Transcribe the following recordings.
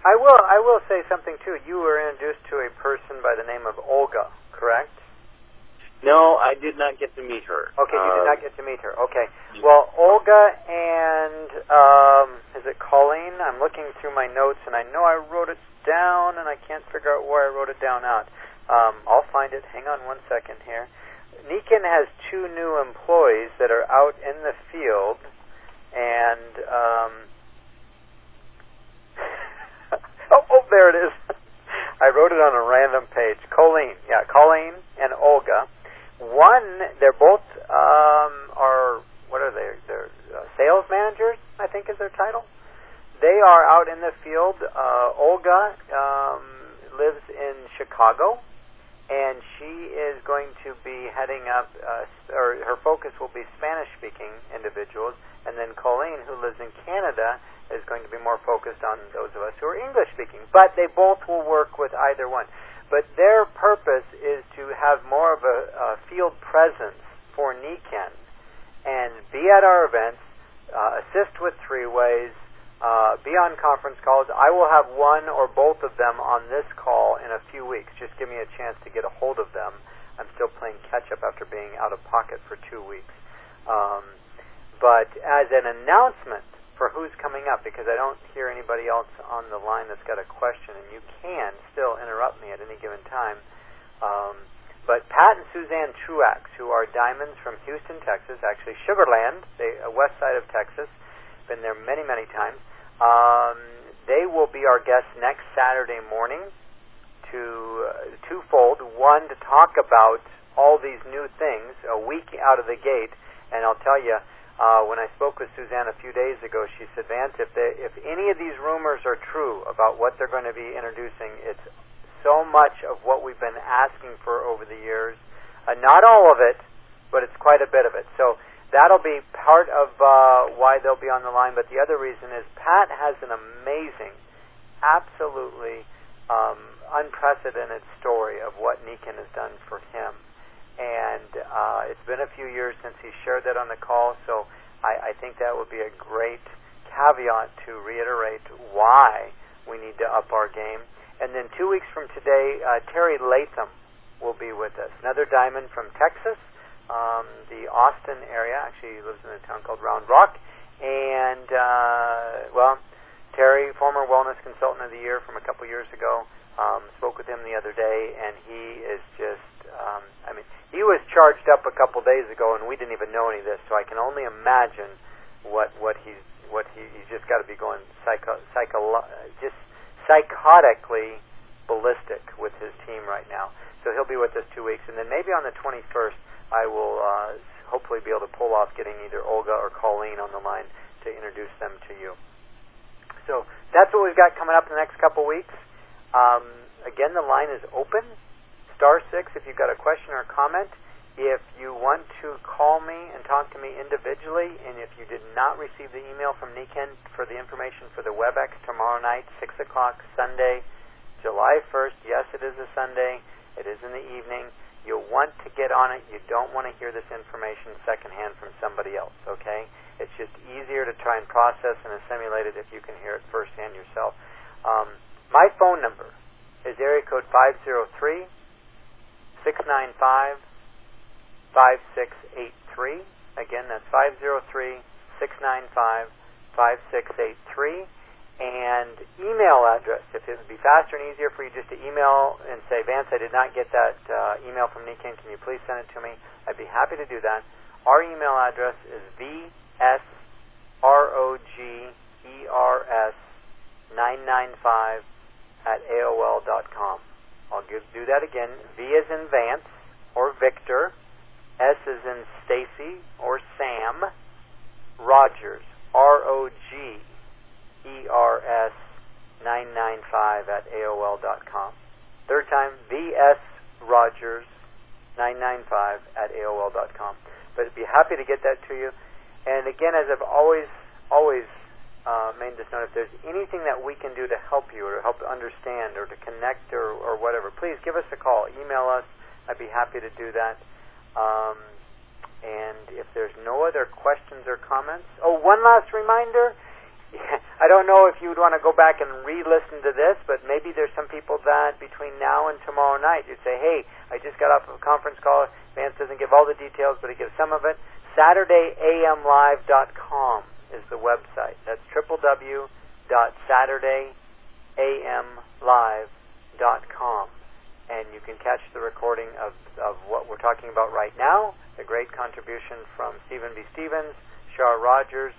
I will say something too. You were introduced to a person by the name of Olga, correct? No, I did not get to meet her. Okay, you did not get to meet her. Okay. Well, Olga and is it Colleen? I'm looking through my notes, and I know I wrote it down, and I can't figure out where I wrote it down at. I'll find it. Hang on one second here. Nikken has 2 new employees that are out in the field, and oh, there it is. I wrote it on a random page. Colleen and Olga. One, they're both are, what are they? They're sales managers, I think is their title. They are out in the field. Olga lives in Chicago, and she is going to be heading up, or her focus will be Spanish-speaking individuals, and then Colleen, who lives in Canada, is going to be more focused on those of us who are English-speaking. But they both will work with either one. But their purpose is to have more of a field presence for Nikken and be at our events, assist with 3-ways, be on conference calls. I will have one or both of them on this call in a few weeks. Just give me a chance to get a hold of them. I'm still playing catch-up after being out of pocket for 2 weeks. But as an announcement for who's coming up, because I don't hear anybody else on the line that's got a question, and you can still interrupt me at any given time. But Pat and Suzanne Truax, who are diamonds from Houston, Texas, actually Sugar Land, west side of Texas, been there many, many times. They will be our guests next Saturday morning to twofold. One, to talk about all these new things a week out of the gate, and I'll tell you, when I spoke with Suzanne a few days ago, she said, Vance, if any of these rumors are true about what they're going to be introducing, it's so much of what we've been asking for over the years. Not all of it, but it's quite a bit of it. So that'll be part of why they'll be on the line. But the other reason is Pat has an amazing, absolutely unprecedented story of what Nikken has done for him. And it's been a few years since he shared that on the call, so I think that would be a great caveat to reiterate why we need to up our game. And then 2 weeks from today, Terry Latham will be with us, another diamond from Texas, the Austin area. Actually, he lives in a town called Round Rock. And, Terry, former Wellness Consultant of the Year from a couple years ago, spoke with him the other day, and he is just, he was charged up a couple days ago, and we didn't even know any of this. So I can only imagine what he's just got to be going psychotically ballistic with his team right now. So he'll be with us 2 weeks, and then maybe on the 21st, I will hopefully be able to pull off getting either Olga or Colleen on the line to introduce them to you. So that's what we've got coming up in the next couple weeks. Again, the line is open. *6 if you've got a question or a comment. If you want to call me and talk to me individually, and if you did not receive the email from Nikken for the information for the WebEx tomorrow night, 6 o'clock, Sunday, July 1st. Yes, it is a Sunday. It is in the evening. You'll want to get on it. You don't want to hear this information secondhand from somebody else, okay? It's just easier to try and process and assimilate it if you can hear it firsthand yourself. My phone number is area code 503-695-5683. Again, that's 503-695-5683. And email address, if it would be faster and easier for you just to email and say, Vance, I did not get that email from Nikken. Can you please send it to me? I'd be happy to do that. Our email address is vsrogers995@aol.com. I'll do that again. V as in Vance or Victor, S as in Stacy or Sam, Rogers, ROGERS995@aol.com. Third time, vsrogers995@aol.com. But I'd be happy to get that to you. And again, as I've always made this note, if there's anything that we can do to help you or to help understand or to connect or whatever, please give us a call. Email us. I'd be happy to do that. And if there's no other questions or comments... Oh, one last reminder. I don't know if you would want to go back and re-listen to this, but maybe there's some people that between now and tomorrow night you'd say, hey, I just got off of a conference call. Vance doesn't give all the details, but he gives some of it. SaturdayAMLive.com is the website. That's www.SaturdayAMLive.com. And you can catch the recording of what we're talking about right now, the great contribution from Stephen B. Stevens, Shar Rogers,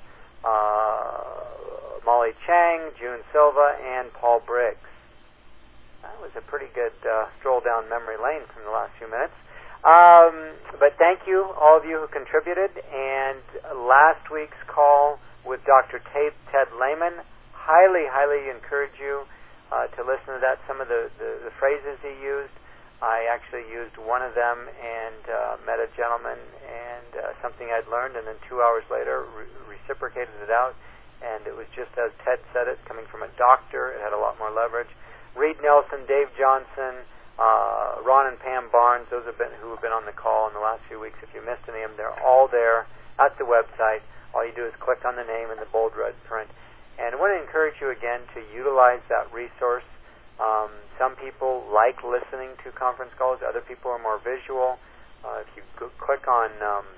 Molly Chang, June Silva, and Paul Briggs. That was a pretty good stroll down memory lane from the last few minutes. But thank you, all of you who contributed. And last week's call with Dr. Ted Lehman, highly encourage you to listen to that. Some of the phrases he used, I actually used one of them and met a gentleman and something I'd learned, and then 2 hours later reciprocated it out, and it was just as Ted said it, coming from a doctor. It had a lot more leverage. Reed Nelson, Dave Johnson, Ron and Pam Barnes, those who have been on the call in the last few weeks. If you missed any of them, they're all there at the website. All you do is click on the name in the bold red print. And I want to encourage you again to utilize that resource. Some people like listening to conference calls. Other people are more visual. If you click on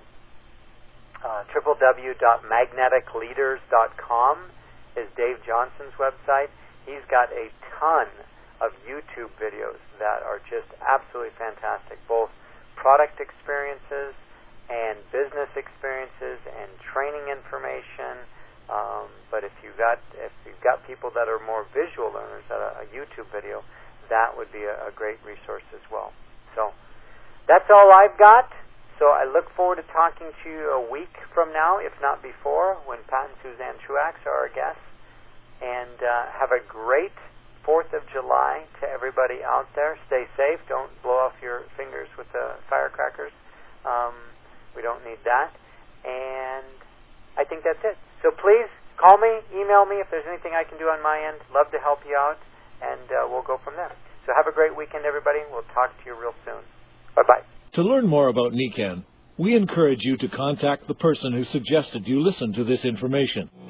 www.magneticleaders.com is Dave Johnson's website. He's got a ton of YouTube videos that are just absolutely fantastic, both product experiences and business experiences and training information. But if you've got people that are more visual learners, a YouTube video, that would be a great resource as well. So that's all I've got. So I look forward to talking to you a week from now, if not before, when Pat and Suzanne Truax are our guests. And have a great 4th of July to everybody out there. Stay safe. Don't blow off your fingers with the firecrackers. We don't need that. And I think that's it. So please call me, email me if there's anything I can do on my end. Love to help you out, and we'll go from there. So have a great weekend, everybody. We'll talk to you real soon. Bye-bye. To learn more about NECAN, we encourage you to contact the person who suggested you listen to this information.